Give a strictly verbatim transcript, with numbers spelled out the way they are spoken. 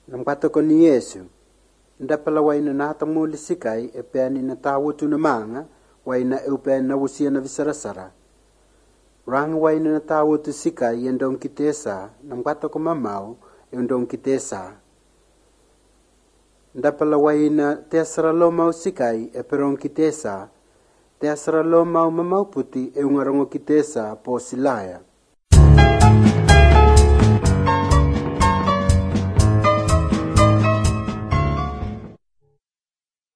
Nampata ko ni Yesu. Ndapala waina na hatamu lisikai e peani na tawutu na manga waina e upeani na usia na visarasara. Rang waina na tawutu sikai yendong kitesa nampata ko mamau yendong kitesa. Ndapala waina tesara lo mau sikai e perong kitesa tesara lo mau mamau puti e ungarongo kitesa po silaya.